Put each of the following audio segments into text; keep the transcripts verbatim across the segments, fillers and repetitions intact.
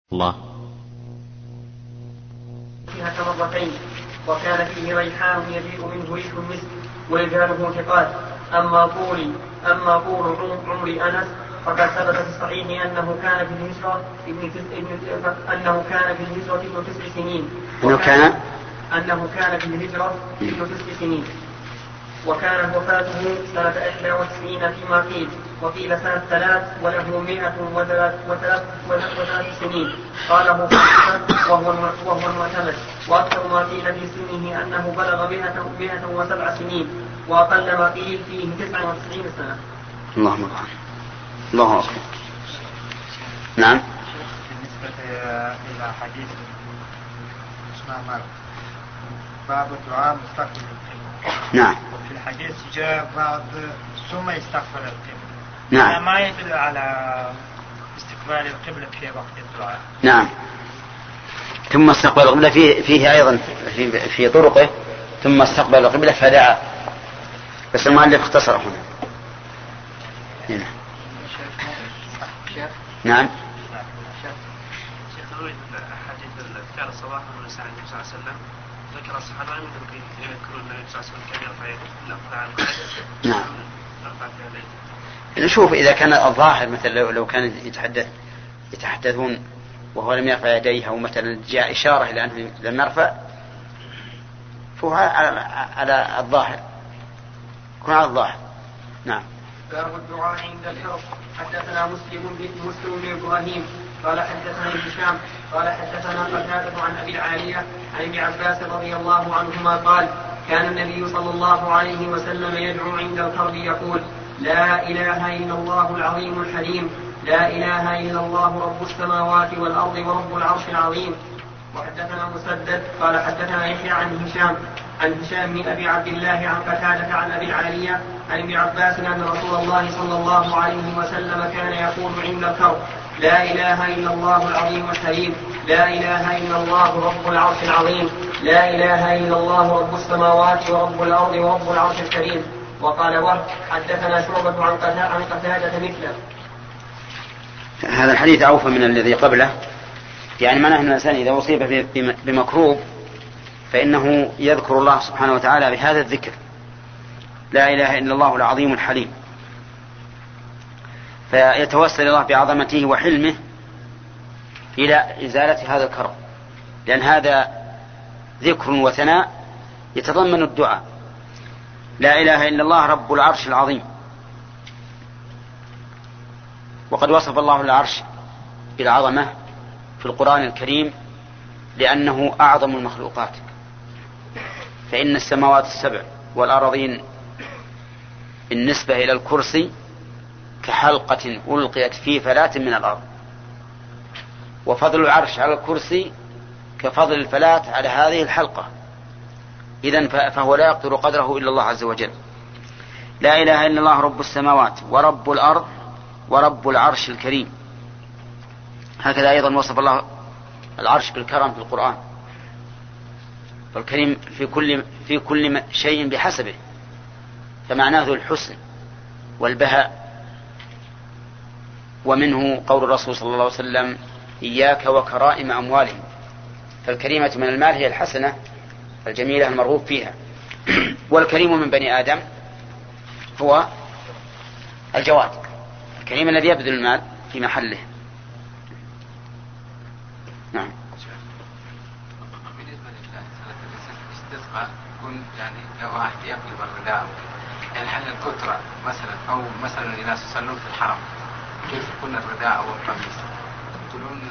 الله فيها مرتين وكان فيه ريحان يجيء منه ريح المسك ورجاله ثقات. أما طول أما طول عمر أنس فقد ثبت في الصحيح أنه كان في الهجرة ابن أنه كان في الهجرة ابن تسع سنين أنه كان أنه كان في الهجرة ابن تسع سنين وكانت وفاته سنة إحدى وتسعين فيما قيل، وقيل سنة ثلاث وله مئة وثلاث وثلاث وثلاث سنين قاله وهو وهو المعتمد. وأكثر ما قيل في سنه أنه بلغ مئة مئة وسبع سنين، وأقل ما قيل فيه تسعة وتسعين سنة. الله أكبر. الله أكبر. نعم. بالنسبة إلى حديث اسمه باب الدعاء مستقبل القبلة. نعم. وفي الحديث جاء بعض ثم يستقبل القبلة. نعم. ما يدل على استقبال القبلة في وقت الدعاء. نعم. ثم استقبل القبلة فيه, فيه أيضا في, في طرقه ثم استقبل القبلة فدعا، بس المؤلف اختصر هنا. هنا. نعم. شيخ نريد حديث الذكر صباحا ونساء النبي صلى الله عليه وسلم ذكر الصحابة لم يذكروا النبي صلى الله عليه وسلم كان يرفع يده. نعم. نشوف إذا كان الظاهر مثلا لو, لو كان يتحدث يتحدثون وهو لم يرفع يديه أو مثلا جاء إشارة إلى أنه لم يرفع فهو على, على الظاهر يكون على الظاهر. نعم. باب الدعاء عند الحرب. حدثنا مسلم بن مسلم بن إبراهيم قال حدثنا هشام قال حدثنا قتادة عن أبي العالية عن ابن عباس رضي الله عنهما قال كان النبي صلى الله عليه وسلم يدعو عند الكرب يقول لا إله إلا الله العظيم الحليم لا إله إلا الله رب السماوات والأرض ورب العرش العظيم. وحدثنا مسدد قال حدثنا يحيى عن هشام عن هشام بن أبي عبد الله عن قتادة عن أبي العالية عن ابن عباس أن رسول الله صلى الله عليه وسلم كان يقول عند الكرب لا إله إلا الله العظيم الحليم لا إله إلا الله رب العرش العظيم لا إله إلا الله رب السماوات ورب الأرض ورب العرش الكريم. وقال وهب حدثنا شعبة عن قتادة مثله. هذا الحديث أوفى من الذي قبله، يعني معناه أن الإنسان إذا أصيب بمكروب فإنه يذكر الله سبحانه وتعالى بهذا الذكر لا إله إلا الله العظيم الحليم، فيتوسل الله بعظمته وحلمه إلى إزالة هذا الكرب، لأن هذا ذكر وثناء يتضمن الدعاء. لا إله إلا الله رب العرش العظيم، وقد وصف الله العرش بالعظمة في القرآن الكريم لأنه أعظم المخلوقات، فإن السماوات السبع والأراضين بالنسبة إلى الكرسي كحلقة ألقيت في فلاة من الأرض، وفضل العرش على الكرسي كفضل الفلاة على هذه الحلقة، إذن فهو لا يقدر قدره إلا الله عز وجل. لا إله إلا الله رب السماوات ورب الأرض ورب العرش الكريم. هكذا أيضا وصف الله العرش بالكرم في القرآن، فالكريم في كل, في كل شيء بحسبه، فمعناه ذو الحسن والبهاء. ومنه قول الرسول صلى الله عليه وسلم إياك وكرائم أموالهم، فالكريمة من المال هي الحسنة الجميلة المرغوب فيها، والكريم من بني آدم هو الجواد، الكريم الذي يبذل المال في محله. نعم. بالنسبة للاستسقاء يكون يعني لو واحد يقلب الرداء يعني حل الكترة مثلا، أو مثلا الناس يصلون في الحرم كيف يكون الرداء أو القميص يقولون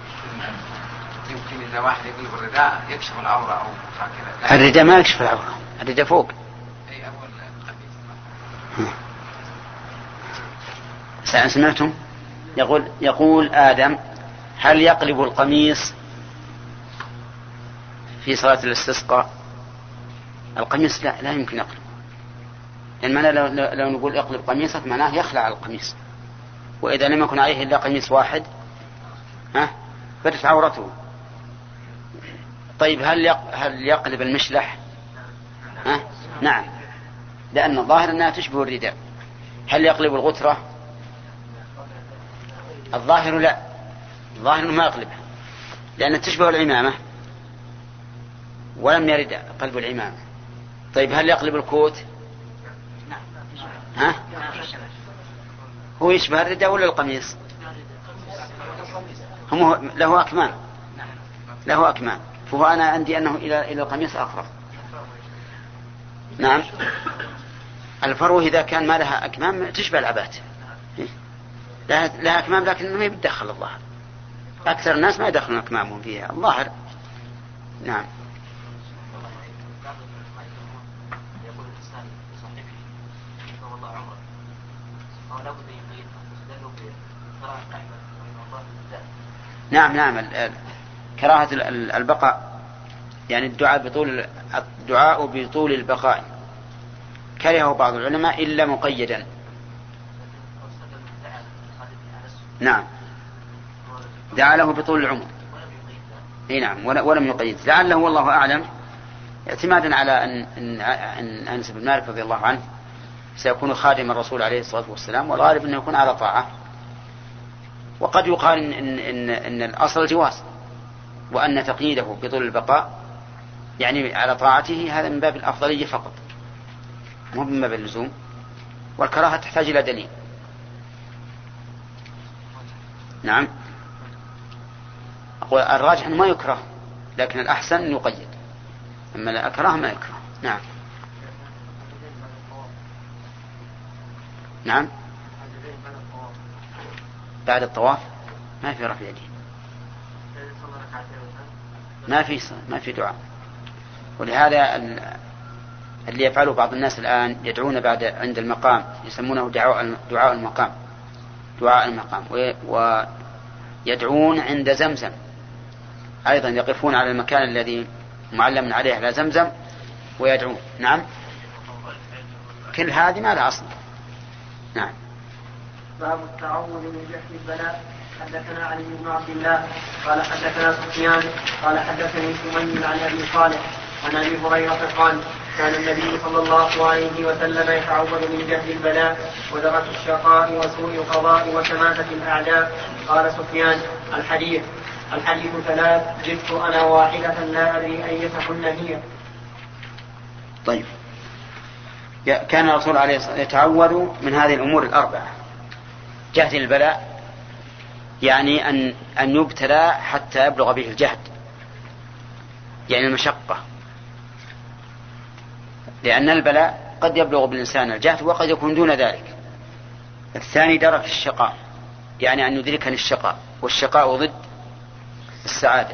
يمكن إذا واحد يقلب الرداء يكشف العورة أو هكذا. الرداء ما يكشف العورة، الرداء فوق. أي أول سمعتم القميص. سمعتم يقول يقول آدم هل يقلب القميص في صلاة الاستسقاء؟ القميص لا لا يمكن يقلب، لأن معنى لو, لو نقول يقلب قميصك معناه يخلع القميص، وإذا لم يكن عليه إلا قميص واحد ها بدت عورته. طيب هل هل يقلب المشلح؟ ها؟ نعم، لأن الظاهر أنها تشبه الرداء. هل يقلب الغترة؟ الظاهر لا، الظاهر أنه ما يقلبها. لأنها تشبه العمامة ولم يرد قلب العمامة. طيب هل يقلب الكوت؟ ها؟ هو يشبه الرداء ولا القميص؟ هم له أكمام، له أكمام، فهو أنا عندي أنه إلى إلى القميص أقرب. نعم. الفروة إذا كان ما لها أكمام تشبه العبات، لها أكمام لكن ما يتدخل الظاهر، أكثر الناس ما يدخلون أكمامهم فيها الظاهر. نعم. نعم نعم. كراهة البقاء يعني الدعاء بطول الدعاء بطول البقاء كرهه بعض العلماء إلا مقيدا. نعم دعا له بطول العمر. اي نعم ولم يقيد، لعله والله أعلم اعتمادا على أن أن أنس بن مالك رضي الله عنه سيكون خادم الرسول عليه الصلاة والسلام، والغالب أنه يكون على طاعة. وقد يقال إن, إن, إن, إن الأصل الجواز، وأن تقييده بطول البقاء يعني على طاعته هذا من باب الأفضلية فقط، مو من باب اللزوم، والكراهة تحتاج إلى دليل. نعم. أقول الراجح أنه ما يكره، لكن الأحسن أن يقيد، أما لا أكره ما يكره. نعم. نعم بعد الطواف ما في رفع يدين، ما في ما في دعاء. ولهذا اللي يفعله بعض الناس الآن يدعون بعد عند المقام، يسمونه دعاء دعاء المقام، دعاء المقام، ويدعون عند زمزم أيضا، يقفون على المكان الذي معلم عليه على زمزم ويدعون. نعم. كل هذه ما لها أصل. نعم. باب التعوذ من جهل البلاء. حدثنا علي بن عبد الله قال حدثنا سفيان قال حدثني سمي عن ابي صالح عن ابي هريره قال كان النبي صلى الله عليه وسلم يتعوذ من جهل البلاء ودرك الشقاء وسوء القضاء وشماتة الاعداء. قال سفيان الحديث الحديث ثلاث جئت انا واحده لا ادري ايتهن هي. طيب كان الرسول عليه الصلاة والسلام يتعوذ من هذه الأمور الأربعة: جهد البلاء يعني أن أن يبتلى حتى يبلغ به الجهد، يعني المشقة، لأن البلاء قد يبلغ بالإنسان الجهد وقد يكون دون ذلك. الثاني درك الشقاء، يعني أن يدركني الشقاء، والشقاء ضد السعادة.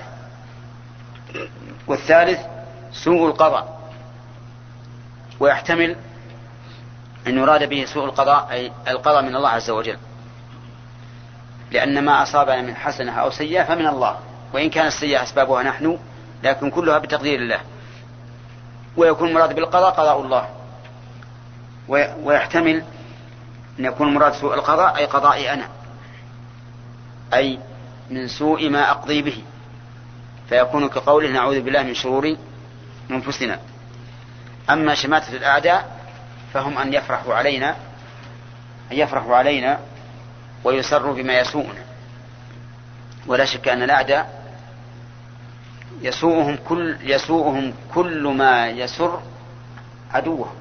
والثالث سوء القضاء، ويحتمل أن يراد به سوء القضاء أي القضاء من الله عز وجل، لأن ما أصابنا من حسنة أو سيئة فمن الله، وإن كان السيئة أسبابها نحن لكن كلها بتقدير الله. ويكون مراد بالقضاء قضاء الله. ويحتمل أن يكون مراد سوء القضاء أي قضائي أنا، أي من سوء ما أقضي به، فيكون كقوله نعوذ بالله من شرور أنفسنا. أما شماتة الأعداء فهم أن يفرحوا علينا أن يفرحوا علينا ويسروا بما يسوءنا. ولا شك أن الأعداء يسوءهم كل يسوءهم كل ما يسر عدوهم،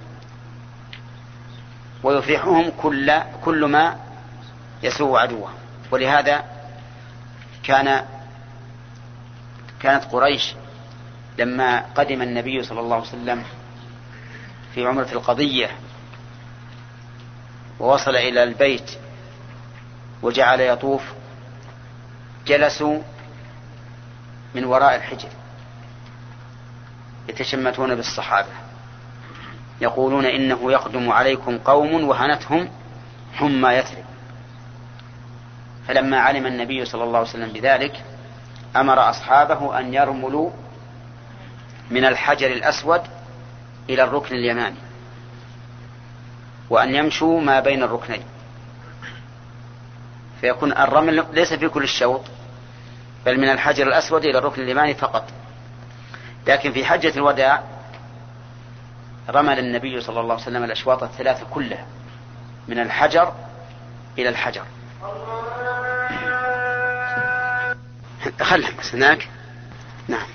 ويفرحهم كل كل ما يسوء عدوهم. ولهذا كان كانت قريش لما قدم النبي صلى الله عليه وسلم في عمرة القضية ووصل إلى البيت وجعل يطوف، جلسوا من وراء الحجر يتشمتون بالصحابة يقولون إنه يقدم عليكم قوم وهنتهم حمى يثرب. فلما علم النبي صلى الله عليه وسلم بذلك أمر أصحابه أن يرملوا من الحجر الأسود إلى الركن اليماني، وأن يمشوا ما بين الركنين، فيكون الرمل ليس في كل الشوط بل من الحجر الأسود إلى الركن اليماني فقط. لكن في حجة الوداع رمل النبي صلى الله عليه وسلم الأشواط الثلاثة كلها من الحجر إلى الحجر. خلها بس هناك. نعم.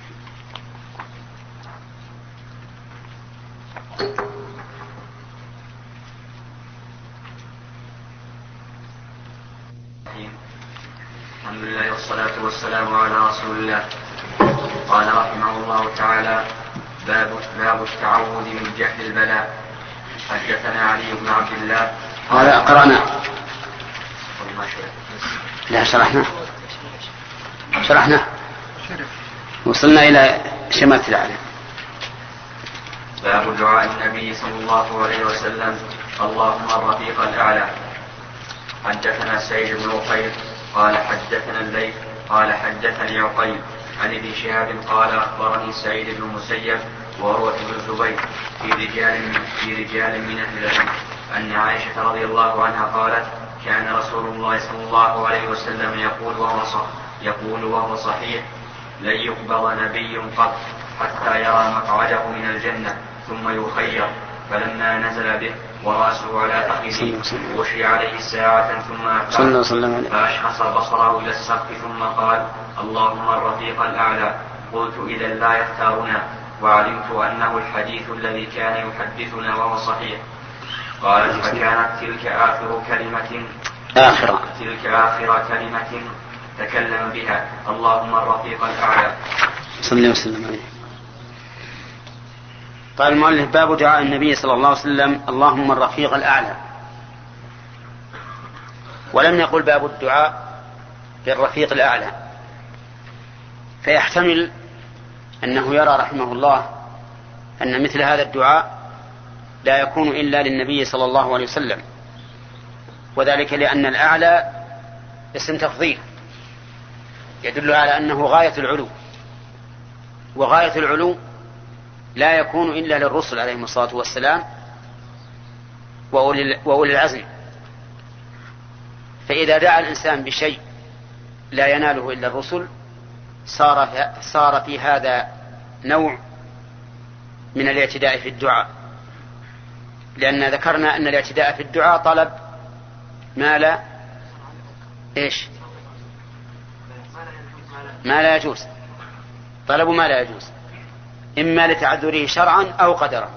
الحمد لله والصلاة والسلام على رسول الله. قال رحمه الله تعالى: باب باب التعوذ من جهل البلاء. حدثنا علي بن عبد الله قال قرأنا لا شرحنا شرحنا وصلنا إلى شمات العالم. باب دعاء النبي صلى الله عليه وسلم: اللهم الرفيق الأعلى. حدثنا سعيد بن عقيل قال حدثنا الليث قال حدثني عقيل عن ابن شهاب قال أخبرني سعيد بن المسيب وعروة بن الزبير في رجال في رجال من أهل العلم أن عائشة رضي الله عنها قالت: كان رسول الله صلى الله عليه وسلم يقول وهو صح يقول وهو صحيح: لن يقبض نبي قط حتى يرى مقعده من الجنة ثم يخير. فلما نزل به ورأسه على فخذه غشي عليه ساعة ثم أفاق فأشخص بصره إلى السقف ثم قال: اللهم الرفيق الأعلى. قلت: إذا لا يختارنا. وعلمت أنه الحديث الذي كان يحدثنا وهو صحيح. قال: فكانت تلك آخر كلمة آخر تلك آخر كلمة تكلم بها: اللهم الرفيق الأعلى. صلى وسلم عليه. قال المؤلف: باب دعاء النبي صلى الله عليه وسلم: اللهم الرفيق الأعلى. ولم يقل باب الدعاء بالرفيق الأعلى، فيحتمل أنه يرى رحمه الله أن مثل هذا الدعاء لا يكون إلا للنبي صلى الله عليه وسلم، وذلك لأن الأعلى اسم تفضيل يدل على أنه غاية العلو، وغاية العلو لا يكون إلا للرسل عليهم الصلاة والسلام وأولي العزم. فإذا دعا الإنسان بشيء لا يناله إلا الرسل صار صار في هذا نوع من الاعتداء في الدعاء، لأن ذكرنا أن الاعتداء في الدعاء طلب ما لا إيش ما لا يجوز، طلب ما لا يجوز إما لتعذره شرعا أو قدرا.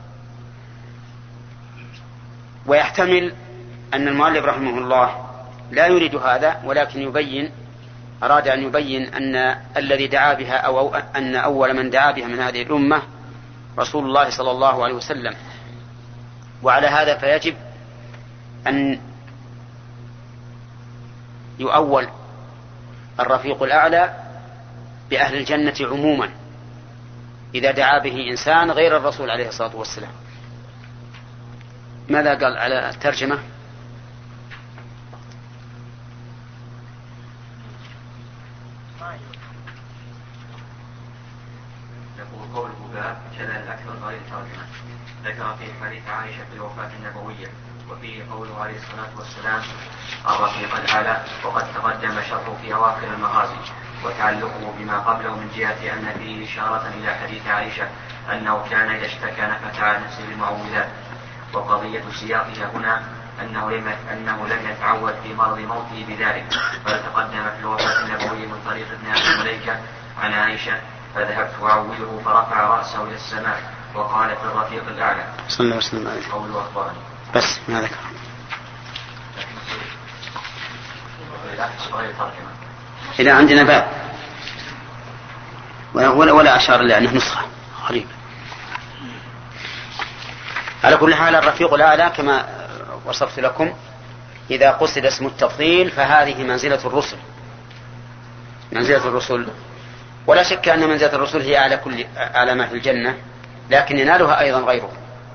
ويحتمل أن المؤلف رحمه الله لا يريد هذا، ولكن يبين أراد أن يبين أن الذي دعا بها أو أن أول من دعا بها من هذه الأمة رسول الله صلى الله عليه وسلم. وعلى هذا فيجب أن يؤول الرفيق الأعلى بأهل الجنة عموما إذا دعا به إنسان غير الرسول عليه الصلاة والسلام. ماذا قال على الترجمة؟ يقول قوله باب كذا الأكثر غير ترجمة. ذكر في حديث عائشة في الوفاة النبوية وفيه قوله عليه الصلاة والسلام: الرفيق الأعلى. وقد تقدم شرحه في أواخر المغازي وتعلقه بما قبله من جهة أن فيه إشارة إلى حديث عائشة أنه كان إذا اشتكى نفث على نفسه بالمعوذات. وقضية سياقها هنا أنه لم أنه لم يتعود في مرض موته بذلك، بل تقدم في الوفاة النبوية من طريق ابن أبي مليكة عن عائشة: فذهبت أعوذه فرفع رأسه إلى السماء وقال: في الرفيق الأعلى. صلى الله عليه وسلم. قوله أخبرني. بس ما ذكر. إذا عندنا باب ولا, ولا أشار إلا أنه نسخة غريبة. على كل حال الرفيق الأعلى كما وصفت لكم إذا قصد اسم التفضيل فهذه منزلة الرسل، منزلة الرسل. ولا شك أن منزلة الرسل هي أعلى كل أعلى ما في الجنة، لكن ينالها أيضا غيره.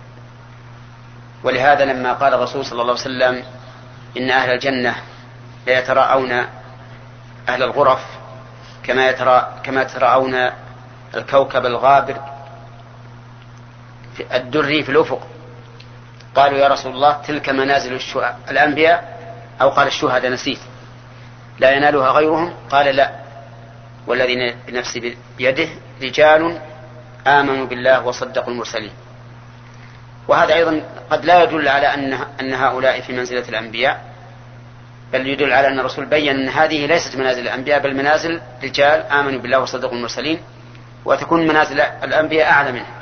ولهذا لما قال الرسول صلى الله عليه وسلم: إن أهل الجنة لا يتراءون أهل الغرف كما يترى كما يتراءون الكوكب الغابر في الدري في الأفق، قالوا: يا رسول الله تلك منازل الأنبياء، أو قال الشهداء نسيت، لا ينالها غيرهم؟ قال: لا، والذي نفسي بيده رجال آمنوا بالله وصدقوا المرسلين. وهذا أيضا قد لا يدل على أن أن هؤلاء في منزلة الأنبياء، بل يدل على أن الرسول بيّن أن هذه ليست منازل الأنبياء بل منازل رجال آمنوا بالله وصدقوا المرسلين، وتكون منازل الأنبياء أعلى منها.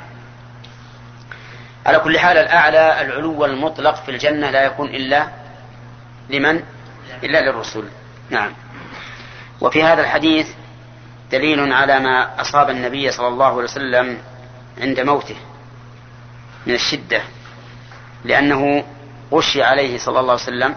على كل حال الأعلى العلو المطلق في الجنة لا يكون إلا لمن؟ إلا للرسل. نعم. وفي هذا الحديث دليل على ما أصاب النبي صلى الله عليه وسلم عند موته من الشدة، لأنه غشي عليه صلى الله عليه وسلم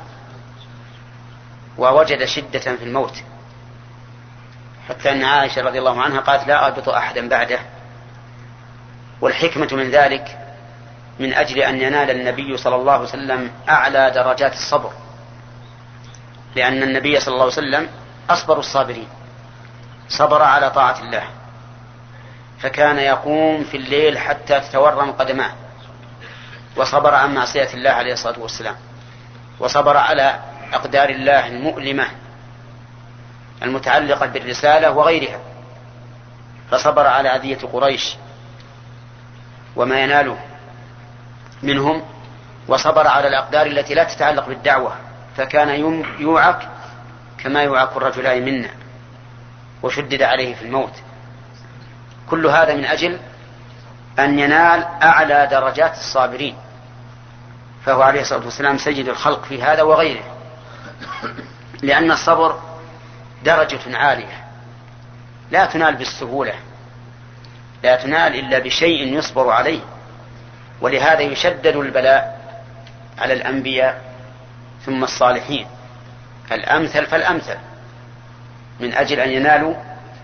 ووجد شدة في الموت، حتى أن عائشة رضي الله عنها قالت لا أربط أحدا بعده. والحكمة من ذلك من أجل أن ينال النبي صلى الله عليه وسلم أعلى درجات الصبر، لأن النبي صلى الله عليه وسلم أصبر الصابرين، صبر على طاعة الله، فكان يقوم في الليل حتى تتورم قدماه، وصبر عن معصية الله عليه الصلاة والسلام، وصبر على أقدار الله المؤلمة المتعلقة بالرسالة وغيرها، فصبر على أذية قريش وما يناله منهم، وصبر على الأقدار التي لا تتعلق بالدعوة، فكان يوعك كما يوعك الرجلان منا، وشدد عليه في الموت. كل هذا من أجل أن ينال أعلى درجات الصابرين، فهو عليه الصلاة والسلام سيد الخلق في هذا وغيره، لأن الصبر درجة عالية لا تنال بالسهولة، لا تنال إلا بشيء يصبر عليه. ولهذا يشدد البلاء على الأنبياء ثم الصالحين الأمثل فالأمثل، من أجل أن ينالوا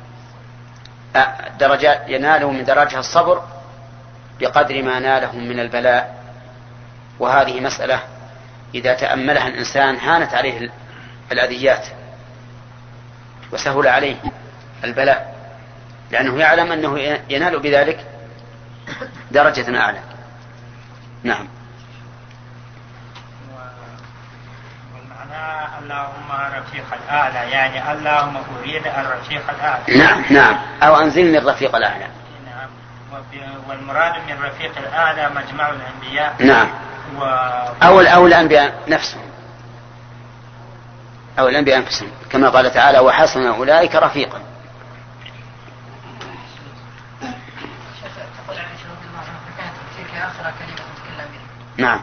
درجات ينالوا من درجة الصبر بقدر ما نالهم من البلاء. وهذه مسألة إذا تأملها الإنسان هانت عليه الأذيات وسهل عليه البلاء، لأنه يعلم أنه ينال بذلك درجة أعلى. نعم. والمعنى اللهم رفيق الأعلى، يعني اللهم أريد الرفيق الأعلى. نعم نعم، أو أنزلني الرفيق الأعلى. نعم. والمراد من الرفيق الأعلى مجمع الأنبياء. نعم. و... أو أو الأنبياء نفسهم، أو الأنبياء أنفسهم، كما قال تعالى وحسن أولئك رفيقا. نعم.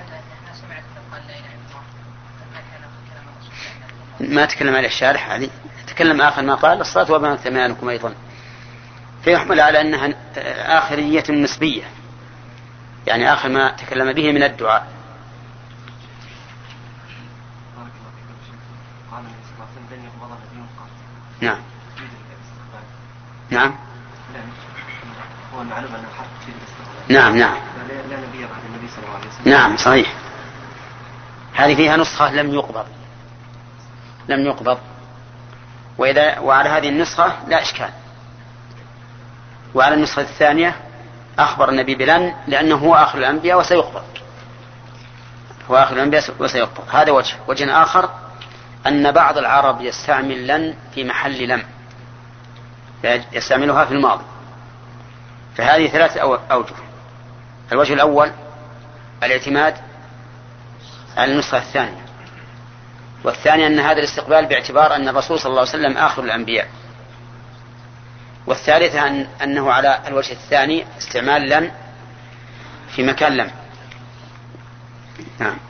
ما تكلم عليه الشارح، هذه تكلم آخر ما قال الصلاة وبنات ثمانكم أيضا، فيحمل على أنها آخرية نسبية، يعني آخر ما تكلم به من الدعاء. نعم نعم هو المعلوم أنه حرف في الاستقبال. نعم نعم لا نبي بعد النبي صلى الله عليه وسلم. نعم صحيح. هذه فيها نسخة لم يقبض لم يقبض وإذا وعلى هذه النسخة لا إشكال. وعلى النسخة الثانية أخبر النبي بلن لأنه هو آخر الأنبياء وسيقبض، هو آخر الأنبياء وسيقبض. هذا وجه. وجه آخر أن بعض العرب يستعمل لن في محل لم، يستعملها في الماضي، فهذه ثلاثة أوجه. الوجه الأول الاعتماد على النسخة الثانية، والثاني أن هذا الاستقبال باعتبار أن الرسول صلى الله عليه وسلم آخر الأنبياء، والثالثة أن أنه على الوجه الثاني استعمال لن في مكان لم. نعم.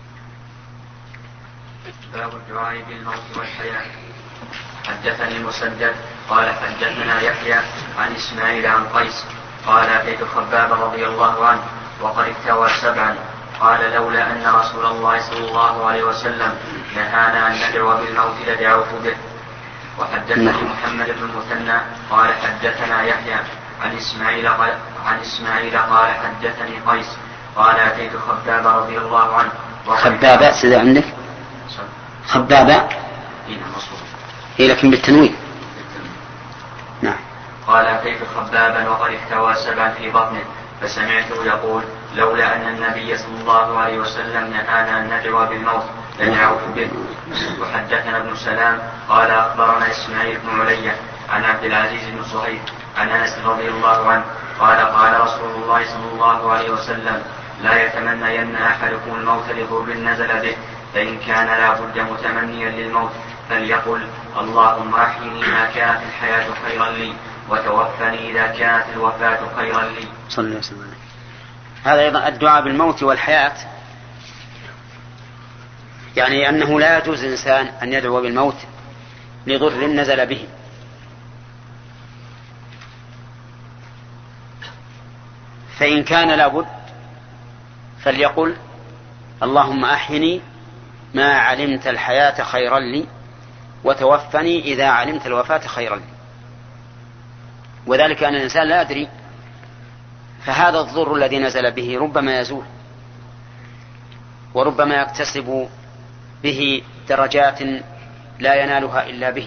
باب الدعاء بالموت والحياة. حدثني مسدد قال حدثنا يحيى عن إسماعيل عن قيس قال أتيت خباب رضي الله عنه وقد اكتوى سبعا قال لولا أن رسول الله صلى الله عليه وسلم نهانا أن ندعو بالموت لدعوت به. وحدثني محمد بن المثنى قال حدثنا يحيى عن إسماعيل عن إسماعيل قال حدثني قيس قال أتيت خباب رضي الله عنه. خبابة سيدة عندك خبابة هي لكن بالتنوين. نعم. قال أتيت خبابا وقد احتوى سبعا في بطنه فسمعته يقول لولا أن النبي صلى الله عليه وسلم نهانا أن ندعو بالموت لدعوت به. وحدثنا ابن سلام قال أخبرنا إسماعيل بن علية عن عبد العزيز بن صهيب عن أنس رضي الله عنه قال قال رسول الله صلى الله عليه وسلم لا يتمنين أحدكم الموت لضر نزل به فإن كان لا بد متمنيا للموت فليقل اللهم أحيني ما كانت الحياة خيرا لي وتوفني إذا كانت الوفاة خيرا لي. صلى الله عليه وسلم. هذا أيضا الدعاء بالموت والحياة، يعني أنه لا يجوز الإنسان أن يدعو بالموت لضر نزل به، فإن كان لابد فليقل اللهم أحيني ما علمت الحياة خيرا لي وتوفني إذا علمت الوفاة خيرا لي، وذلك أن الإنسان لا يدري، فهذا الضر الذي نزل به ربما يزول وربما يكتسب به درجات لا ينالها إلا به،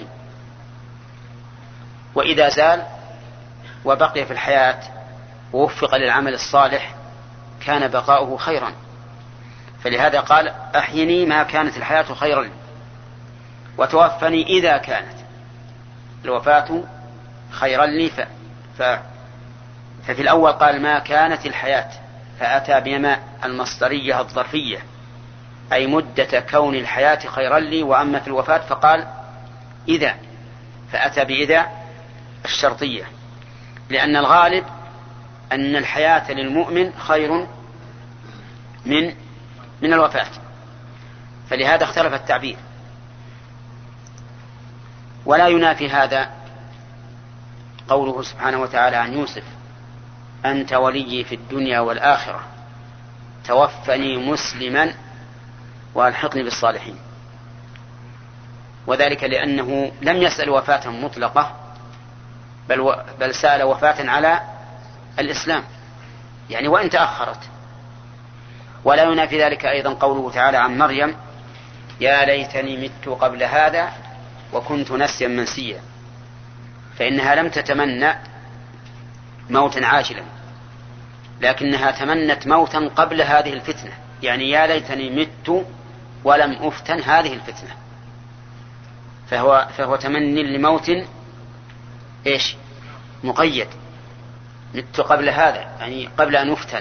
وإذا زال وبقي في الحياة ووفق للعمل الصالح كان بقاؤه خيرا. فلهذا قال أحيني ما كانت الحياة خيرا لي وتوفني إذا كانت الوفاة خيرا لي. ف... ف... ففي الأول قال ما كانت الحياة فأتى بما المصدرية الظرفية أي مدة كون الحياة خيرا لي، وأما في الوفاة فقال إذا، فأتى بإذا الشرطية، لأن الغالب أن الحياة للمؤمن خير من من الوفاة، فلهذا اختلف التعبير. ولا ينافي هذا قوله سبحانه وتعالى عن يوسف أنت ولي في الدنيا والآخرة توفني مسلما وألحقني بالصالحين، وذلك لأنه لم يسأل وفاة مطلقة بل, و... بل سأل وفاة على الإسلام، يعني وإن تأخرت. ولا ينافي ذلك أيضا قوله تعالى عن مريم يا ليتني مت قبل هذا وكنت نسيا منسيا، فإنها لم تتمنى موتا عاجلا لكنها تمنت موتا قبل هذه الفتنة، يعني يا ليتني مت ولم أفتن هذه الفتنة، فهو, فهو تمني لموت إيش مقيد، مت قبل هذا يعني قبل أن أفتن.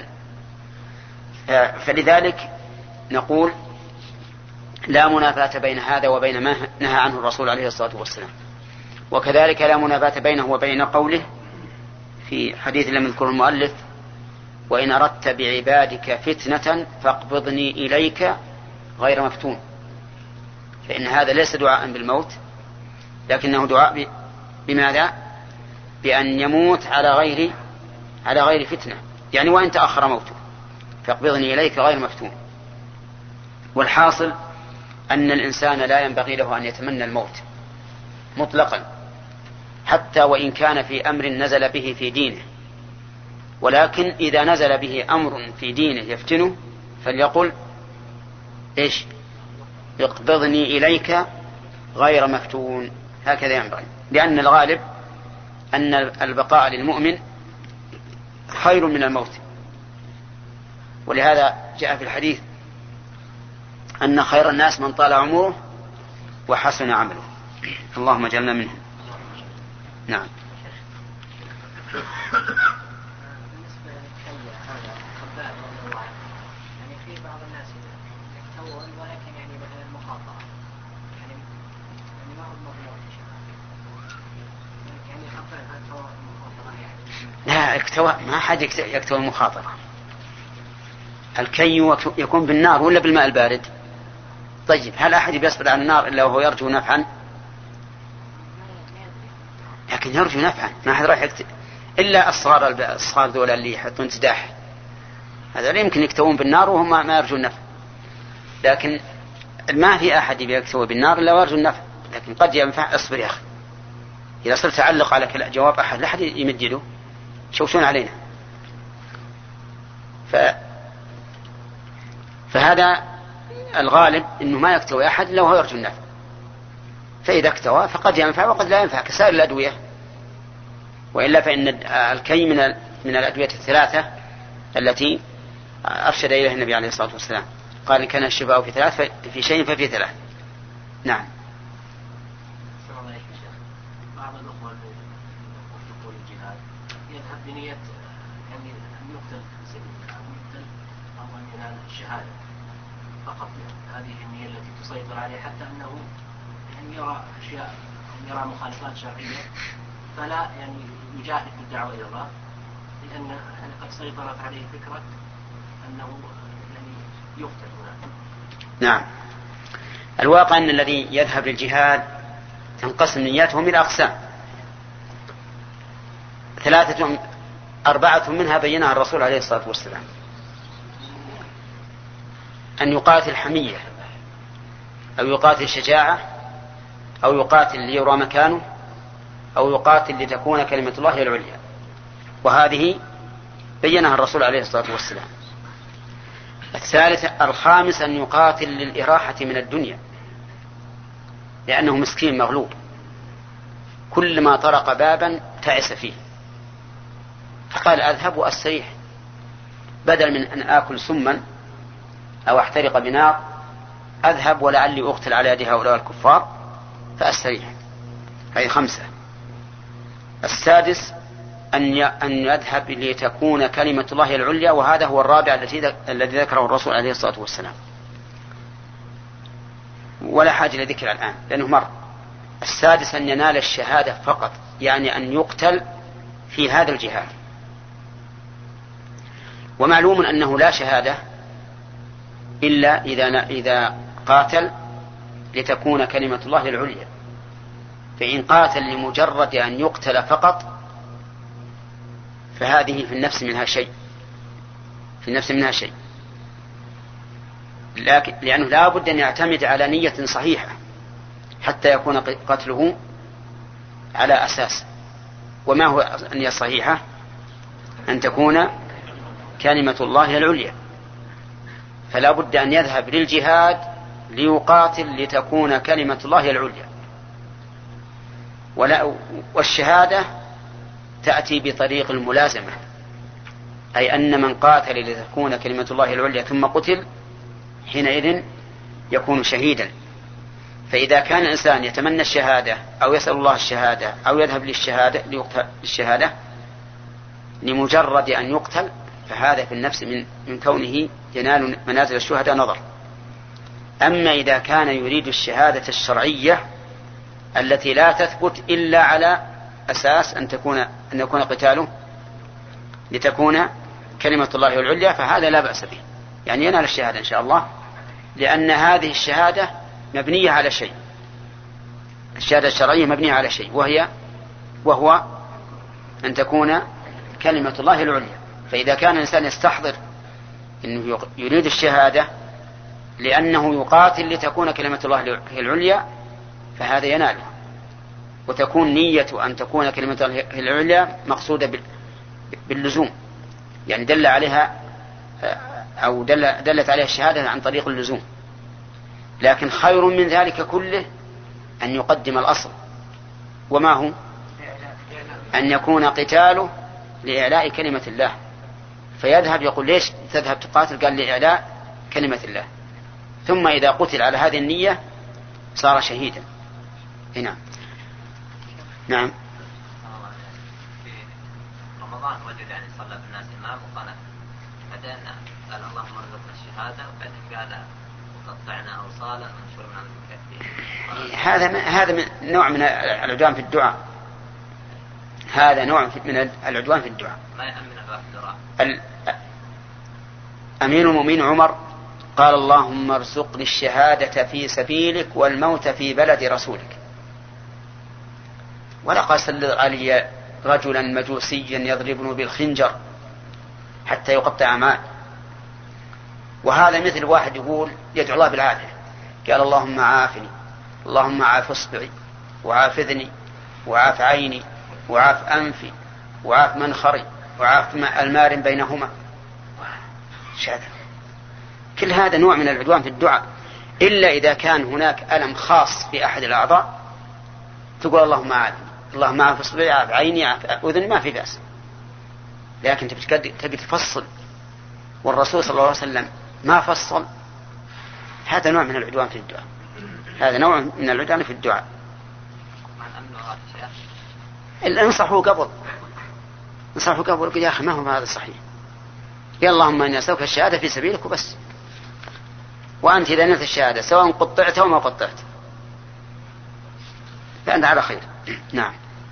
فلذلك نقول لا منافاة بين هذا وبين ما نهى عنه الرسول عليه الصلاة والسلام، وكذلك لا منافاة بينه وبين قوله في حديث لم يذكره المؤلف وإن أردت بعبادك فتنة فاقبضني إليك غير مفتون، فإن هذا ليس دعاء بالموت لكنه دعاء بماذا؟ بأن يموت على غير على غير فتنة، يعني وإن تأخر موته فاقبضني إليك غير مفتون. والحاصل أن الإنسان لا ينبغي له أن يتمنى الموت مطلقا حتى وإن كان في أمر نزل به في دينه، ولكن إذا نزل به أمر في دينه يفتنه فليقل إيش اقبضني إليك غير مفتون، هكذا ينبغي، لأن الغالب أن البقاء للمؤمن خير من الموت. ولهذا جاء في الحديث أن خير الناس من طال عمره وحسن عمله، اللهم اجعلنا منه. نعم. بالنسبة للتحية هذا خباب رضي الله عنه، يعني في بعض الناس يتحول ولكن يعني مثلا المخاطرة يعني يعني ما هو مضمون يعني خباب هذا المخاطرة يعني لا اكتوى ما حد يكتوى المخاطرة. الكي يكون بالنار ولا بالماء البارد؟ طيب هل أحد يصبر على النار إلا وهو يرجو نفعا؟ لكن يرجو نفعا، ما أحد راح يكتب إلا الصغار الصغار ذولا اللي يحطون سداح، هذا لا يمكن يكتوون بالنار وهم ما يرجون نفع، لكن ما في أحد يكتوى بالنار إلا ويرجو النفع، لكن قد ينفع. اصبر يا أخي، إذا صرت تعلق على جواب أحد لا أحد يمدده، شوشون علينا. ف... فهذا الغالب إنه ما يكتوى أحد إلا وهو يرجو النفع، فإذا اكتوى فقد ينفع وقد لا ينفع كسائر الأدوية. وإلا فإن الكي من من الأدوية الثلاثة التي أرشد إليها النبي عليه الصلاة والسلام، قال إن كان الشفاء في ثلاث في شيء ففي ثلاث. نعم. السلام عليكم شيخ. بعض الأخوة يطلقون الجهاد يذهب بنية يعني أن يقتل في سبيل الله أو يقتل أو أن ينال الشهادة، فهل يكون ذلك من الجهاد؟ أو أن يكون ذلك من الجهاد؟ لا، اكتوى ما حد يكتوى الجهاد، فقط، هذه النية التي تسيطر عليه، حتى أنه يعني يرى أشياء، يرى مخالفات شرعية فلا يعني يجاهد في الدعوة إلى الله، لأن يعني قد سيطرت عليه فكرة أنه يعني يقتل هناك. نعم. الواقع أن الذي يذهب للجهاد تنقسم نياته إلى أقسام ثلاثة، أربعة منها بينها الرسول عليه الصلاة والسلام: أن يقاتل حمية، أو يقاتل شجاعة، أو يقاتل ليرى مكانه، أو يقاتل لتكون كلمة الله هي العليا، وهذه بينها الرسول عليه الصلاة والسلام. الثالث الخامس أن يقاتل للإراحة من الدنيا، لأنه مسكين مغلوب، كل ما طرق بابا تعس فيه، فقال أذهب وأستريح، بدل من أن آكل سما أو أحترق بنار، أذهب ولعلي أقتل على يد هؤلاء الكفار فأستريح. هذه خمسة. السادس أن يذهب لتكون كلمة الله العليا، وهذا هو الرابع الذي ذكره الرسول عليه الصلاة والسلام، ولا حاجة لذكر الآن لأنه مر. السادس أن ينال الشهادة فقط، يعني أن يقتل في هذا الجهاد. ومعلوم أنه لا شهادة إلا إذا إذا قاتل لتكون كلمة الله العليا، فإن قاتل لمجرد أن يقتل فقط فهذه في النفس منها شيء، في النفس منها شيء، لكن لأنه لا بد أن يعتمد على نية صحيحة حتى يكون قتله على أساس. وما هو النية الصحيحة؟ أن تكون كلمة الله العليا، فلا بد أن يذهب للجهاد ليقاتل لتكون كلمة الله العليا. ولا والشهادة تأتي بطريق الملازمة، أي أن من قاتل لتكون كلمة الله العليا ثم قتل حينئذ يكون شهيدا. فإذا كان الإنسان يتمنى الشهادة أو يسأل الله الشهادة أو يذهب للشهادة للشهادة لمجرد أن يقتل، فهذا في النفس من, من كونه ينال منازل الشهداء نظر. أما إذا كان يريد الشهادة الشرعية التي لا تثبت إلا على أساس أن تكون أن يكون قتاله لتكون كلمة الله العليا، فهذا لا بأس به، يعني ينال الشهادة إن شاء الله، لأن هذه الشهادة مبنية على شيء، الشهادة الشرعية مبنية على شيء، وهي وهو أن تكون كلمة الله العليا. فإذا كان الإنسان يستحضر أنه يريد الشهادة لأنه يقاتل لتكون كلمة الله العليا فهذا يناله، وتكون نية أن تكون كلمة الله العليا مقصودة باللزوم، يعني دل عليها أو دل دلت عليها الشهادة عن طريق اللزوم. لكن خير من ذلك كله أن يقدم الأصل، وما هو؟ أن يكون قتاله لإعلاء كلمة الله، فيذهب يقول ليش تذهب تقاتل؟ قال لإعلاء كلمة الله، ثم إذا قتل على هذه النية صار شهيدا. هنا نعم. في رمضان وجد يعني صلى بالناس إمام وقنت، بعدين قال اللهم ارزقنا الشهادة، وبعدين قال وقطعنا أوصالا ونشرنا المكفين. هذا هذا نوع من العدوان في الدعاء، هذا نوع من العدوان في الدعاء. ما يأمن الدعاء. أمير المؤمنين عمر قال اللهم ارزقني الشهادة في سبيلك والموت في بلد رسولك، ولقد سلط علي رجلا مجوسيا يضربني بالخنجر حتى يقطع معه. وهذا مثل واحد يقول يدعو الله بالعافية، قال اللهم عافني، اللهم عاف اصبعي وعاف اذني وعاف عيني وعاف أنفي وعاف منخري وعاف المار بينهما. شهادة. كل هذا نوع من العدوان في الدعاء، إلا إذا كان هناك ألم خاص في أحد الأعضاء تقول اللهم عافني، اللهم عاف اصبعي، عاف عيني، عاف أذني، ما في بأس. لكن تبي تفصل، والرسول صلى الله عليه وسلم ما فصل، هذا نوع من العدوان في الدعاء، هذا نوع من العدوان في الدعاء. انصحوا قبل، انصحوا قبل يا أخي ما هو هذا صحيح، يا اللهم إني أسألك الشهادة في سبيلك وبس. وأنت إذا نلت الشهادة سواء قطعت أو ما قطعت فأنت على خير. نعم.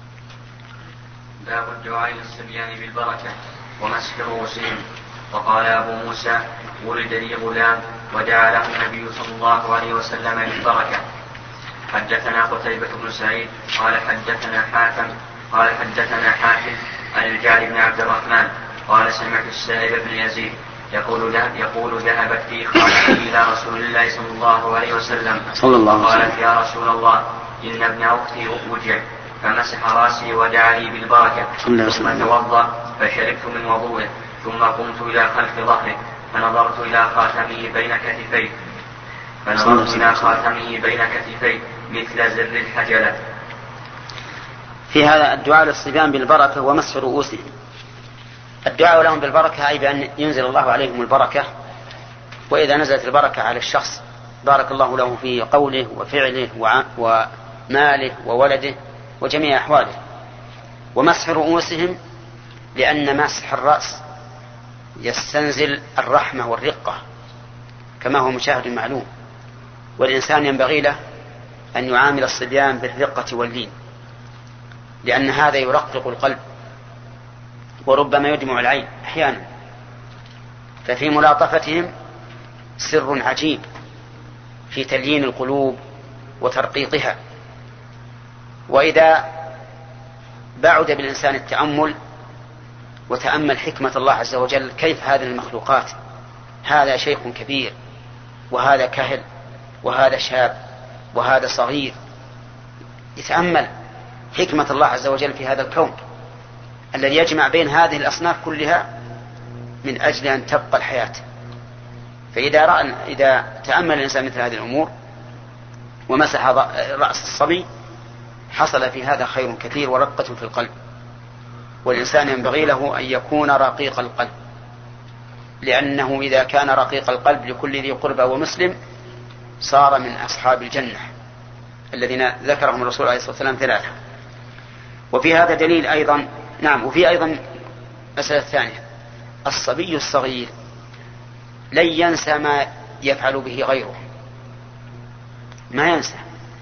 باب الدعاء للصبيان بالبركة ومسح رؤوسهم. وقال أبو موسى ولد لي غلام ودعا له النبي صلى الله عليه وسلم بالبركة. حدثنا قتيبة بن سعيد قال حدثنا حاتم قال حدثنا حاتم عن الجعد بن عبد الرحمن قال سمعت السائب بن يزيد يقول ذهب يقول ذهبت في خالتي إلى رسول الله صلى الله عليه وسلم صلى الله عليه وسلم قالت يا رسول الله إن ابن أختي وجع فمسح راسي ودعا لي بالبركة ثم توضأ فشربت من وضوءه ثم قمت إلى خلف ظهره فنظرت إلى خاتمه بين كتفيه فنظرت إلى خاتمه بين كتفيه مثل زر الحجلة. في هذا الدعاء للصبيان بالبركة ومسح رؤوسهم. الدعاء لهم بالبركة أي بأن ينزل الله عليهم البركة، وإذا نزلت البركة على الشخص بارك الله له في قوله وفعله وماله وولده وجميع أحواله. ومسح رؤوسهم لأن مسح الرأس يستنزل الرحمة والرقة كما هو مشاهد معلوم، والإنسان ينبغي له أن يعامل الصبيان بالرقة واللين، لأن هذا يرقق القلب وربما يدمع العين أحيانا. ففي ملاطفتهم سر عجيب في تليين القلوب وترقيقها. وإذا بعد بالإنسان التأمل وتأمل حكمة الله عز وجل كيف هذه المخلوقات، هذا شيخ كبير وهذا كهل وهذا شاب وهذا صغير، يتأمل حكمة الله عز وجل في هذا الكون الذي يجمع بين هذه الأصناف كلها من أجل أن تبقى الحياة. فإذا رأى إذا تأمل الإنسان مثل هذه الأمور ومسح رأس الصبي حصل في هذا خير كثير ورقة في القلب. والإنسان ينبغي له أن يكون رقيق القلب، لأنه إذا كان رقيق القلب لكل ذي قربى ومسلم صار من أصحاب الجنة الذين ذكرهم الرسول عليه الصلاة والسلام ثلاثة. وفي هذا دليل أيضا. نعم. وفي أيضا مسألة ثانية، الصبي الصغير لن ينسى ما يفعل به غيره، ما ينسى.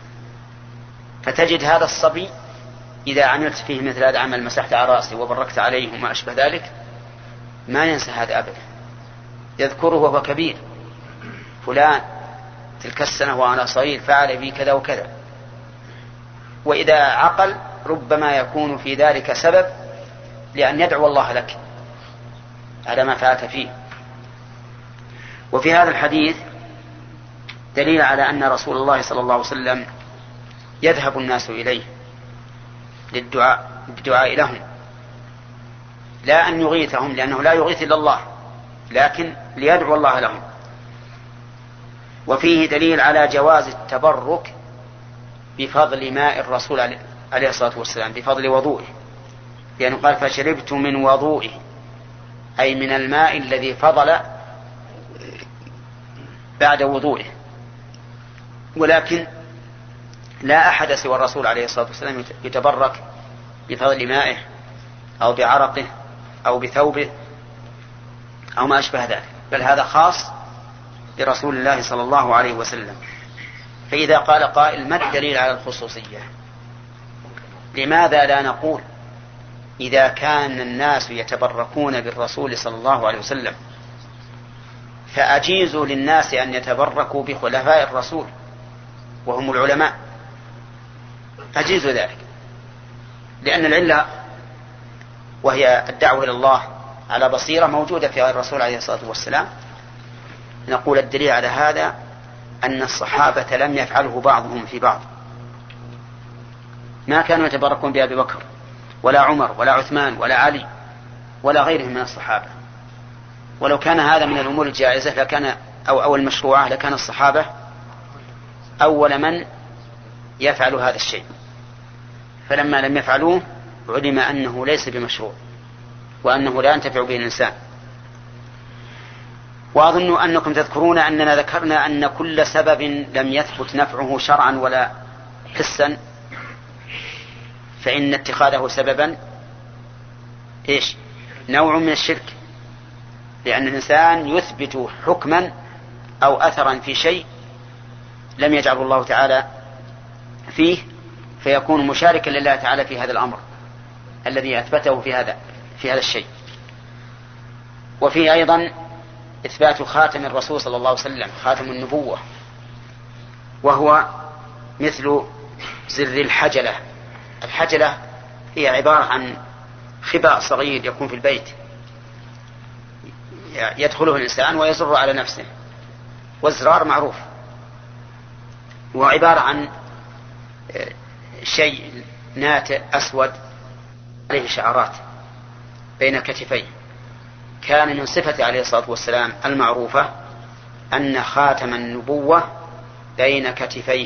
فتجد هذا الصبي إذا عملت فيه مثل هذا العمل، مسحت على رأسه وبركت عليه وما أشبه ذلك، ما ينسى هذا أبدا، يذكره وهو كبير، فلان تلك السنة وأنا صغير فعل بي كذا وكذا. وإذا عقل ربما يكون في ذلك سبب لأن يدعو الله لك على ما فعلت فيه. وفي هذا الحديث دليل على أن رسول الله صلى الله عليه وسلم يذهب الناس إليه للدعاء بالدعاء لهم، لا أن يغيثهم لأنه لا يغيث إلا الله، لكن ليدعو الله لهم. وفيه دليل على جواز التبرك بفضل ماء الرسول عليه الصلاة والسلام، بفضل وضوئه، لأنه قال فشربت من وضوئه، أي من الماء الذي فضل بعد وضوئه. ولكن لا أحد سوى الرسول عليه الصلاة والسلام يتبرك بفضل مائه أو بعرقه أو بثوبه أو ما أشبه ذلك، بل هذا خاص برسول الله صلى الله عليه وسلم. فإذا قال قائل ما الدليل على الخصوصية؟ لماذا لا نقول إذا كان الناس يتبركون بالرسول صلى الله عليه وسلم فأجيزوا للناس أن يتبركوا بخلفاء الرسول وهم العلماء، أجيزوا ذلك، لأن العلة وهي الدعوة إلى الله على بصيرة موجودة في الرسول عليه الصلاة والسلام. نقول الدليل على هذا أن الصحابة لم يفعله بعضهم في بعض، ما كانوا يتبركون بأبي بكر ولا عمر ولا عثمان ولا علي ولا غيرهم من الصحابة. ولو كان هذا من الأمور الجائزة لكان أو أو المشروعة لكان الصحابة أول من يفعل هذا الشيء، فلما لم يفعلوه علم أنه ليس بمشروع وأنه لا ينتفع به الإنسان. وأظن أنكم تذكرون أننا ذكرنا أن كل سبب لم يثبت نفعه شرعا ولا حسا فإن اتخاذه سببا إيش؟ نوع من الشرك، لأن الإنسان يثبت حكما أو أثرا في شيء لم يجعل الله تعالى فيه، فيكون مشاركا لله تعالى في هذا الأمر الذي أثبته في هذا في هذا الشيء. وفيه أيضا إثبات خاتم الرسول صلى الله عليه وسلم، خاتم النبوة، وهو مثل زر الحجلة. الحجلة هي عبارة عن خباء صغير يكون في البيت يدخله الإنسان ويزر على نفسه، والزرار معروف، وعبارة عن شيء ناتئ أسود عليه شعرات بين كتفيه. كان من صفة عليه الصلاة والسلام المعروفة أن خاتم النبوة بين كتفيه.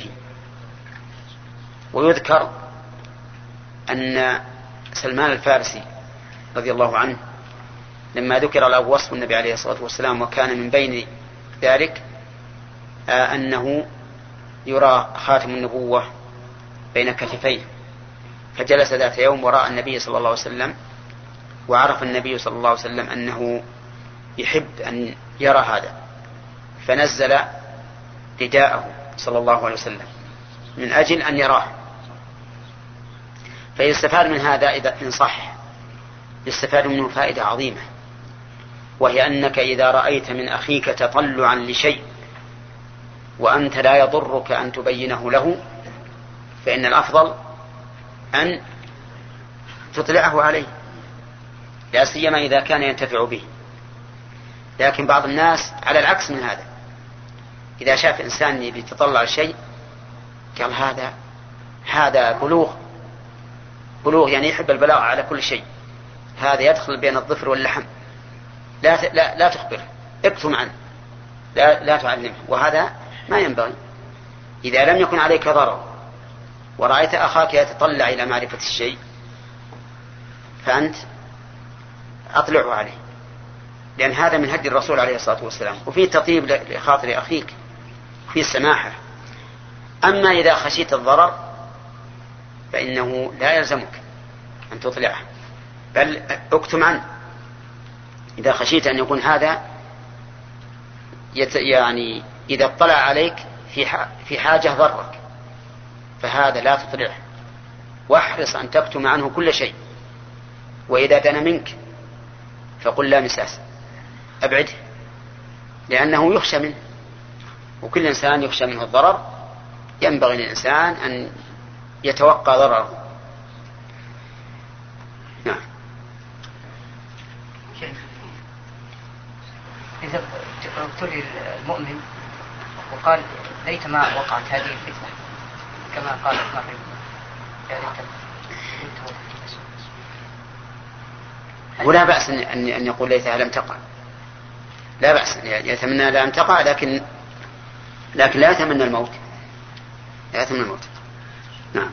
ويذكر أن سلمان الفارسي رضي الله عنه لما ذكر له وصف النبي عليه الصلاة والسلام وكان من بين ذلك أنه يرى خاتم النبوة بين كتفيه، فجلس ذات يوم وراء النبي صلى الله عليه وسلم، وعرف النبي صلى الله عليه وسلم أنه يحب أن يرى هذا، فنزل رداءه صلى الله عليه وسلم من أجل أن يراه. فيستفاد من هذا إذا إن صح يستفاد منه فائدة عظيمة، وهي أنك إذا رأيت من أخيك تطلعا لشيء وأنت لا يضرك أن تبينه له، فإن الأفضل أن تطلعه عليه، لا سيما إذا كان ينتفع به. لكن بعض الناس على العكس من هذا، إذا شاف إنسان يتطلع لشيء قال هذا هذا بلوغ بلوغ يعني يحب البلاغ على كل شيء، هذا يدخل بين الظفر واللحم، لا لا لا تخبره، اكتم عنه، لا لا تعلمه، وهذا ما ينبغي. إذا لم يكن عليك ضرر ورأيت أخاك يتطلع إلى معرفة الشيء فأنت أطلعه عليه، لأن هذا من هدي الرسول عليه الصلاة والسلام، وفيه تطيب لخاطر أخيك، فيه السماحة. أما إذا خشيت الضرر فإنه لا يلزمك أن تطلعه، بل اكتم عنه. إذا خشيت أن يكون هذا يعني إذا اطلع عليك في حاجة ضرك فهذا لا تطلعه، واحرص أن تكتم عنه كل شيء. وإذا دنا منك فقل لا مساس، أبعده، لأنه يخشى منه، وكل إنسان يخشى منه الضرر، ينبغي للإنسان أن يتوقع ضرره. نعم. إذا ابتلي المؤمن وقال ليت ما وقعت هذه الفتنة كما قال مريم يا ليت ولا بأس أن أن يقول ليتها لم تقع، لا بأس يتمنى لم تقع، لكن لكن لا يتمنى الموت، لا يتمنى الموت. نعم.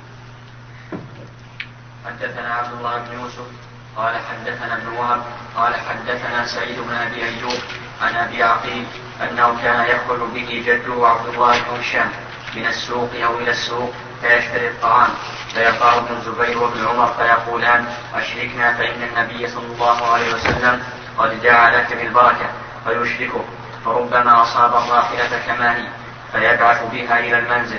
حدثنا عبد الله بن يوسف قال حدثنا ابن وهب قال حدثنا سعيد بن أبي أيوب عن أبي عقيل أنه كان يخرج به جده عبد الله بن هشام من السوق أو إلى السوق فيشتري الطعام، فيقع ابن الزبير وابن عمر فيقولان أشركنا فإن النبي صلى الله عليه وسلم قد دعا لك بالبركة، فيشركه، فربما أصاب الراحلة كما هي فيبعث بها إلى المنزل.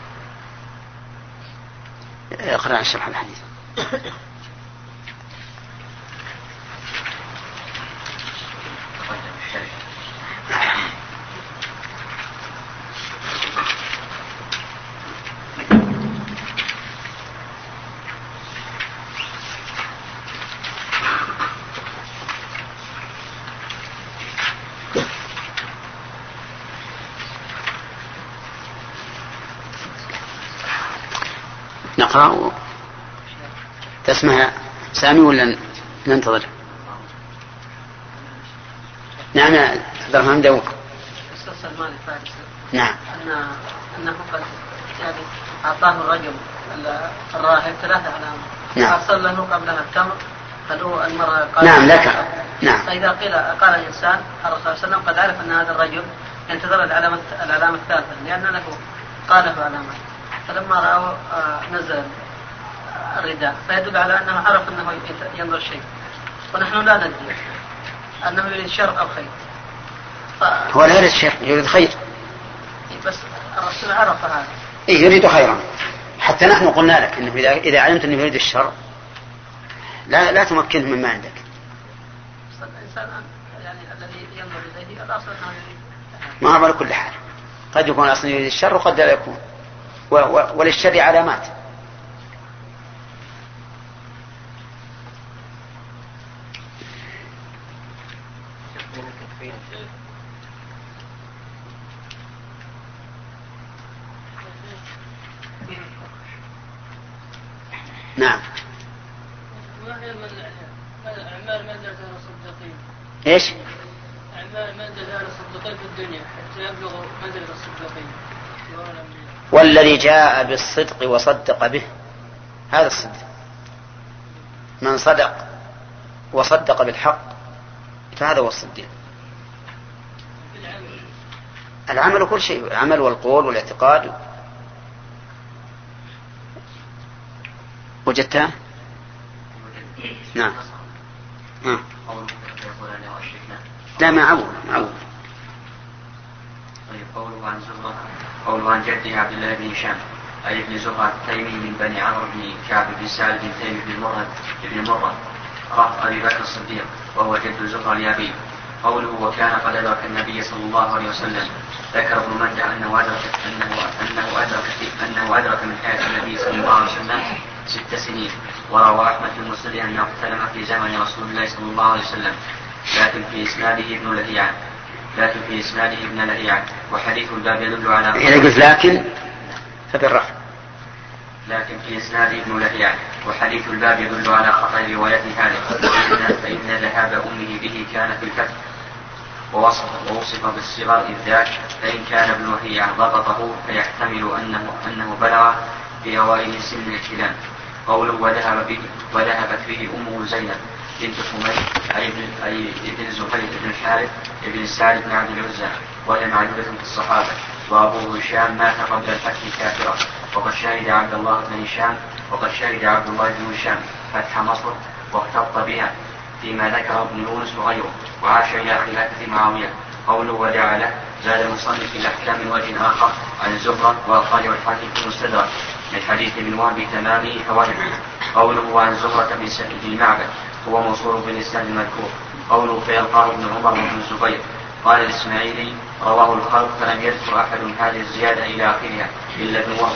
اقرأ عن شرح الحديث. نقرأ. تسمع سامي ولا ننتظر؟ نعم عبد الرحمن داوود. أستاذ سلمان الفارسي. نعم. أن أنه قد يعني أعطاه الرجل الراهب ثلاثة علامات. نعم. أرسل له قبلها التمر، هل هو المرأة قال نعم لك. نعم. فإذا قيل قال الإنسان الرسول صلى الله عليه وسلم قد عرف أن هذا الرجل ينتظر العلامة العلامة الثالثة لأن له قاله علامات، فلما رأوا نزل الرداء فيدل على أنه عرف أنه ينظر شيء، ونحن لا ندري أنه يريد شر أو خير، هو لا يريد شر، يريد خير. بس الرسول عرف هذا. إيه يريد خيرا. حتى نحن قلنا لك إنه إذا إذا علمت إنه يريد الشر لا لا تمكنه مما عندك. الإنسان يعني الذي ينظر إليه الأصل أنه يريد. ما هو على كل حال قد يكون أصلا يريد الشر وقد لا يكون، و و وللشر علامات. نعم. أعمال من جزاء الصديقين. إيش؟ أعمال من جزاء الصديقين في الدنيا حتى يبلغوا منزلة الصديقين. والذي جاء بالصدق وصدق به هذا الصدق. من صدق وصدق بالحق فهذا هو الصديق. العمل كل شيء، العمل والقول والاعتقاد. وجدتها؟ نعم. ها. لا ما عول معول. طيب قوله عن زهرة، قوله عن جده عبد الله بن هشام أي ابن زهرة التيمي من بني عمرو بن كعب بن سالم بن تيم بن مرة بن مرة رأى أبي بكر الصديق وهو جد زهرة لأبيه. قوله وكان قد أدرك النبي صلى الله عليه وسلم. ذكر ابن مندة أنه أدرك أنه أنه أدرك أنه أدرك من حياة النبي صلى الله عليه وسلم ست سنين. وروى أحمد في المسند أنه احتلم في زمن رسول الله صلى الله عليه وسلم، لكن في إسناده ابن لهيعان لكن في إسناده ابن لهيعان وحديث الباب يدل على إذا قلت لكن فبالرفع. لكن في إسناده ابن لهيعان وحديث الباب يدل على خطأ رواية هذا، فإن ذهاب أمه به كان في الفتح ووصف, ووصف بالصغر إذ ذاك، فإن كان ابن لهيعان ضبطه فيحتمل أنه, أنه بلغ في أوائل سن الاحتلام. قوله وذهب به وذهبت به أمه زينب بنت حميد أي ابن زهير بن الحارث ابن سعد بن عبد العزى، وهي معدودة في الصحابة. وأبوه هشام مات قبل الفتح كافرا، وقد شهد عبد الله بن هشام وقد شهد عبد الله بن هشام فتح مصر واختط بها فيما ذكر ابن يونس وغيره، وعاش إلى خلافة معاوية. قوله ودعا له زاد المصنف في الأحكام من وجه آخر عن الزهرة وأخرجه الحاكم في المستدرك من حديث ابن وهب تمامه فوائد. قوله عن زهرة بن سعيد المعبد هو موصول بالإسناد المذكور. قوله فيلقاه ابن عمر وابن الزبير. قال الإسماعيلي رواه الخلق فلم يذكر أحد هذه الزيادة إلى آخرها إلا ابن وهب.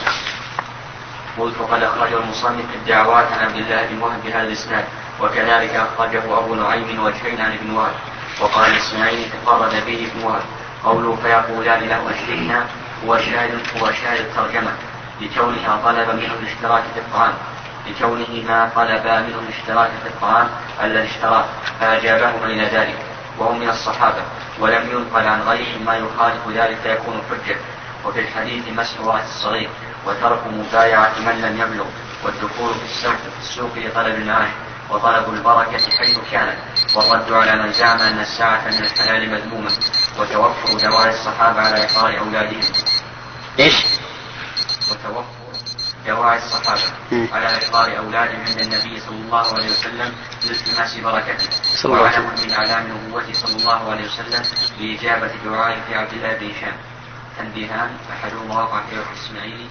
قلت وقد أخرجه المصنف الدعوات عن عبد الله بن وهب بهذا الإسناد، وكذلك أخرجه أبو نعيم وجهين عن ابن وهب. وقال الإسماعيلي تفرد به ابن وهب. قوله فيقولان له أشركنا هو شاهد هو شاهد الترجمة لكونها طلب منه الاشتراك في الطعام لكونه ما طلب منه الاشتراك في الطعام الذي اشتراه، فأجابهم إلى ذلك وهم من الصحابة، ولم ينقل عن غيرهم ما يخالف ذلك فيكون حجة. وفي الحديث مسح رأس الصغير وترك مبايعة من لم يبلغ، والدخول في السوق في السوق لطلب المعاش وطلب البركة حيث كانت، والرد على من زعم أن الساعة من الحلال مذمومة، وتوفر دواعي الصحابة على إحضار أولادهم. إيش؟ وتوفر دواعي الصحابة على إحضار أولادهم عند النبي صلى الله عليه وسلم لالتماس بركته، وعلم من أعلام نبوته صلى الله عليه وسلم لإجابة دعائه في عبد الله بن هشام. تنبيهان: أحدهما وقع في وقت الإسماعيلي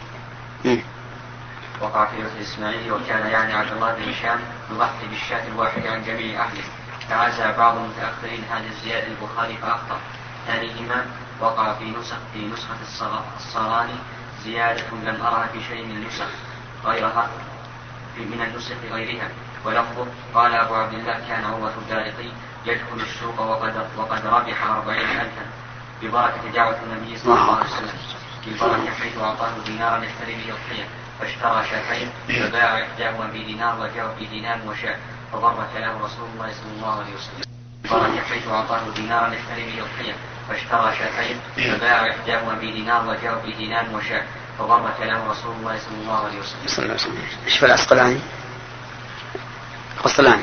وقع في وقت الإسماعيلي وكان يعني عبد الله بن هشام يضحي بالشاة الواحدة عن جميع أهله، فعزى بعض المتأخرين هذه الزيادة البخاري فأخطأ. ثانيهما وقع في نسخ في نسخة الصراني زيادة لم أرها في شيء من النسخ غيرها من النسخ غيرها، ولفظه قال أبو عبد الله كان عروة الدارقي يدخل السوق وقد, وقد ربح أربعين ألفا ببركة دعوة النبي صلى الله عليه وسلم، بالبركة حيث أعطاه دينارا يشتري به الضحية فاشترى شاتين فباع إحداهما بدينار وجاء بدينار وشاة فبارك له رسول الله صلى الله عليه وسلم. بالبركة حيث أعطاه دينارا يشتري به الضحية فاشترى شاتين فباع إحداهما بدينار وجاء بدينار وشاة فبارك له رسول الله صلى الله عليه وسلم. ايش في العسقلاني؟ العسقلاني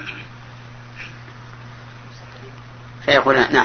فيقول نعم.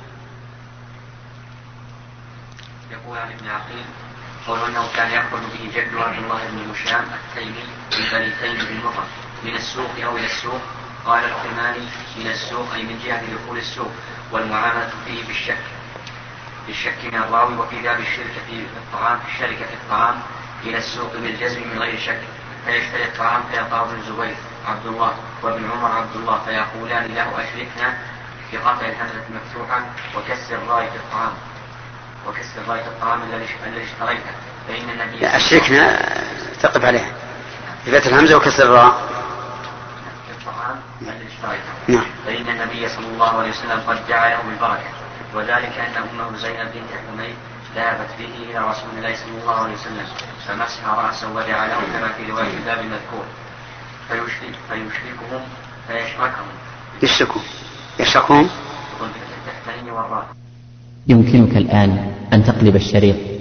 يقول عن ابن عقيل قول أنه كان يأخذ به جد عبد الله بن هشام التيمي من بني تيم بن مرة من السوق أو إلى السوق. قال الكرماني من السوق أي من جهة دخول السوق، والمعاملة فيه بالشك بالشك من الراوي، وفي باب الشركة في الطعام الشركة في الطعام إلى السوق بالجزم من غير شك. فيشتري الطعام فيقع ابن الزبير عبد الله وابن عمر عبد الله فيقولان له أشركنا في قطع الهمزة المفتوحة وكسر الراء في الطعام وكسر الراء في الطعام الذي اشتريته، فإن النبي أشركنا تقف عليها بفتح الهمزة وكسر الراء في الطعام الذي اشتريته. نعم. فإن النبي صلى الله عليه وسلم قد جعله بالبركة، وذلك أن أمه زينب بنت حميد ذهبت به إلى رسول الله صلى الله عليه وسلم فمسح رأسه ودعا له كما في رواية الباب المذكور. فيشرك فيشركهم فيشركهم يشركوا يشركون التحتاني والراء. يمكنك الآن أن تقلب الشريط